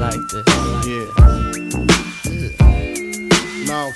like this. Now,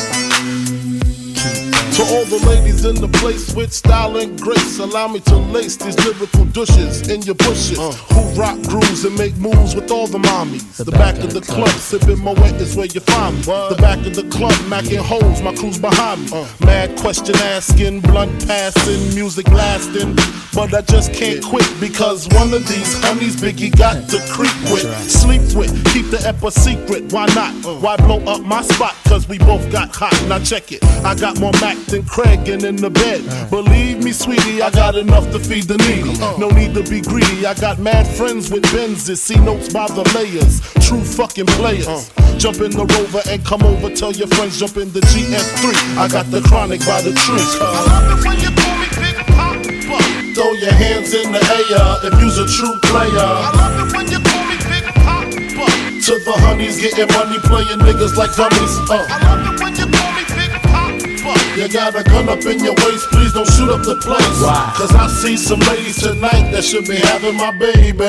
to all the ladies in the place with style and grace, allow me to lace these lyrical douches in your bushes who rock grooves and make moves with all the mommies. The back of the club, sipping Moet is where you find me. The back of the club, macking holes, my crew's behind me. Mad question asking, blunt passing, music blasting. But I just can't quit because one of these honeys Biggie got to creep with, sleep with, keep the ep a secret. Why not? Why blow up my spot? Cause we both got hot. Now check it. I got more Mac than Craig and in the bed. Believe me, sweetie, I got enough to feed the needy. No need to be greedy. I got mad friends with Benzes. See notes by the layers. True fucking players. Jump in the Rover and come over. Tell your friends jump in the GS3. I got the chronic by the tree. I love it when you call me Big Papa. Throw your hands in the air if you's a true player. I love it when you call me Big Papa. To the honeys getting money, playing niggas like dummies. I love it when you call me Big Papa. You got a gun up in your waist, please don't shoot up the place. Why? Cause I see some ladies tonight that should be having my baby.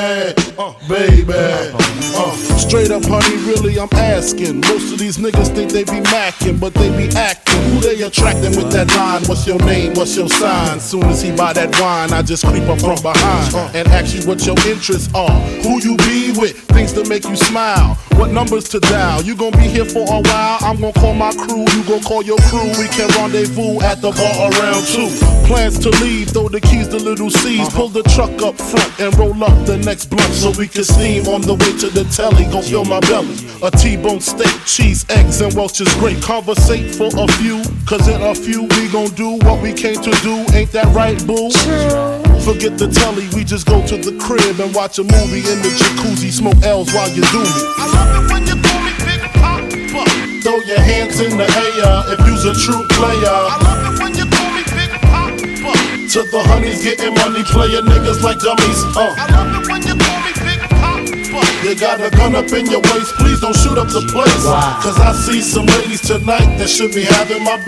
Straight up, honey, really, I'm asking. Most of these niggas think they be macking, but they be acting. Who they attracting with that line? What's your name? What's your sign? Soon as he buy that wine, I just creep up from behind and ask you what your interests are. Who you be with? Things to make you smile. What numbers to dial? You gon' be here for a while. I'm gon' call my crew. You gon' call your crew. We can rendezvous at the bar around 2. Plans to leave, throw the keys to little C's. Pull the truck up front and roll up the next blunt so we can steam on the way to the telly. Gon' fill my belly. A T-bone steak, cheese, eggs, and Welch's grape. Conversate for a few, cause in a few we gon' do what we came to do. Ain't that right, boo? Forget the telly, we just go to the crib and watch a movie in the jacuzzi. Smoke L's while you do me. I love it when you call me Big Papa. Throw your hands in the air if you's a true player. I love it when you call me Big Papa. To the honeys getting money, playing niggas like dummies. I love it when you call me Big Papa. You got a gun up in your waist, please don't shoot up the place. Cause I see some ladies tonight that should be having my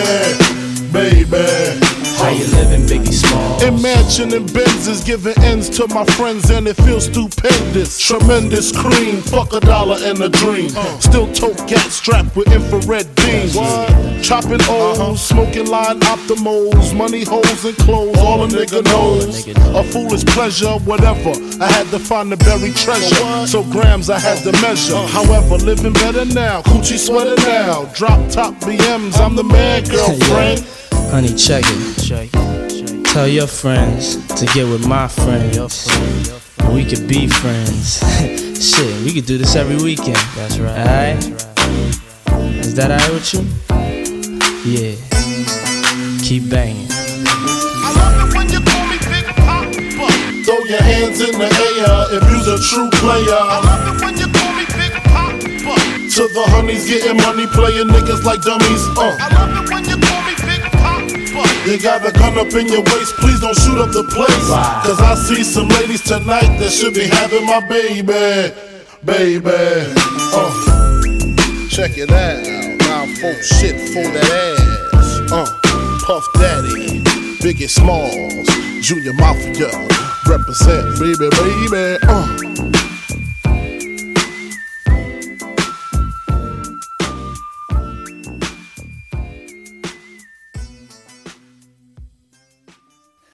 baby. How you living, Biggie Smalls? Imagining Benzes giving ends to my friends and it feels stupendous. Tremendous cream, fuck $1 and a dream. Still tote gat strapped with infrared beams. Chopping O's, smoking line optimals, money holes and clothes, all a nigga knows. A foolish pleasure, whatever. I had to find the buried treasure, so grams I had to measure. However, living better now, coochie sweater now. Drop top BMs, I'm the man, girlfriend. Honey, check it. Tell your friends to get with my friends. We could be friends. Shit, we could do this every weekend. That's right. Alright? Is that alright with you? Yeah. Keep banging. I love it when you call me Big Papa. Throw your hands in the air if you's a true player. I love it when you call me Big Papa. To the honeys getting money, playing niggas like dummies. I love it when you call me Big Papa. You got a gun up in your waist, please don't shoot up the place. Cause I see some ladies tonight that should be having my baby. Check it out. Now folks shit for that ass. Puff Daddy, Biggie Smalls, Junior Mafia, represent baby.